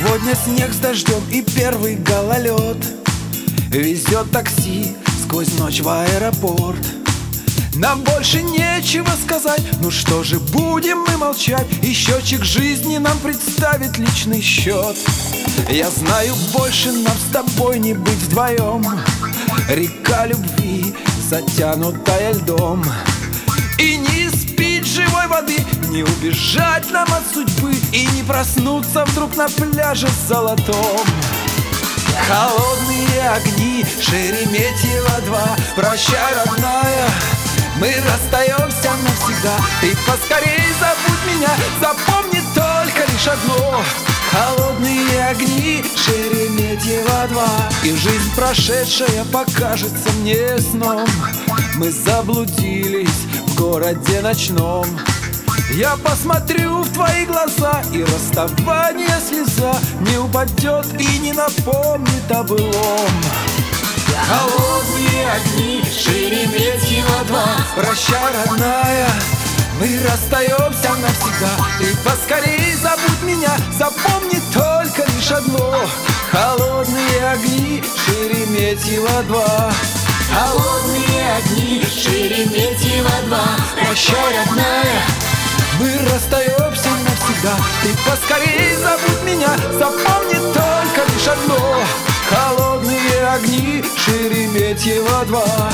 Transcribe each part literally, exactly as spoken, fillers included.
Сегодня снег с дождем и первый гололед. Везет такси сквозь ночь в аэропорт. Нам больше нечего сказать, ну что же, будем мы молчать? И счетчик жизни нам представит личный счет. Я знаю, больше нам с тобой не быть вдвоем. Река любви, затянутая льдом. И не испить живой воды, не убежать нам от судьбы, и не проснуться вдруг на пляже золотом. Холодные огни, Шереметьево два. Прощай, родная, мы расстаемся навсегда. Ты поскорей забудь меня, запомни только лишь одно: холодные огни, Шереметьево два. И жизнь прошедшая покажется мне сном. Мы заблудились в городе ночном. Я посмотрю в твои глаза, и расставание слеза не упадет и не напомнит о былом. Холодные огни, Шереметьево два. Прощай, родная, мы расстаемся навсегда. Ты поскорей забудь меня, запомни только лишь одно: холодные огни, Шереметьево два. Холодные огни, Шереметьево два. Прощай, родная, мы расстаемся навсегда. Ты поскорей забудь меня, запомни только лишь одно: холодные огни, Шереметьево два.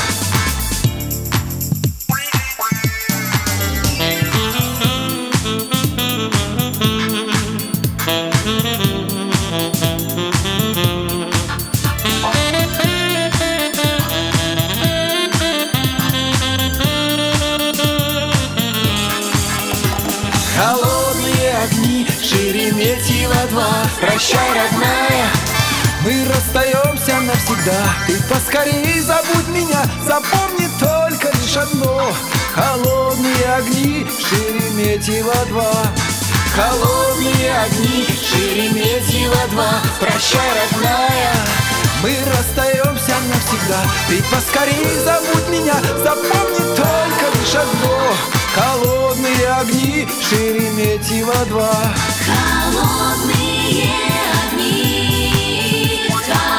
Холодные огни, Шереметьево два. Прощай, родная, мы расстаемся навсегда. Ты поскорей забудь меня, запомни только лишь одно: холодные огни, Шереметьево два. Холодные огни, Шереметьево два. Прощай, родная, мы расстаемся навсегда. Ты поскорей забудь меня, запомни только лишь одно: холодные огни, Шереметьево два. Холодные огни,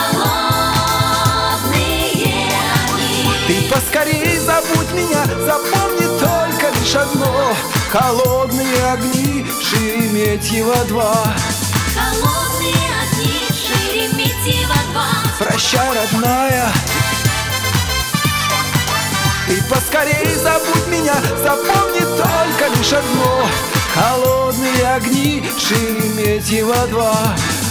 холодные огни. Ты поскорей забудь меня, запомни только лишь одно: холодные огни, Шереметьево два. Холодные огни, Шереметьево два. Прощай, родная, ты поскорей забудь меня, запомни только лишь одно: холодные огни, Шереметьево два.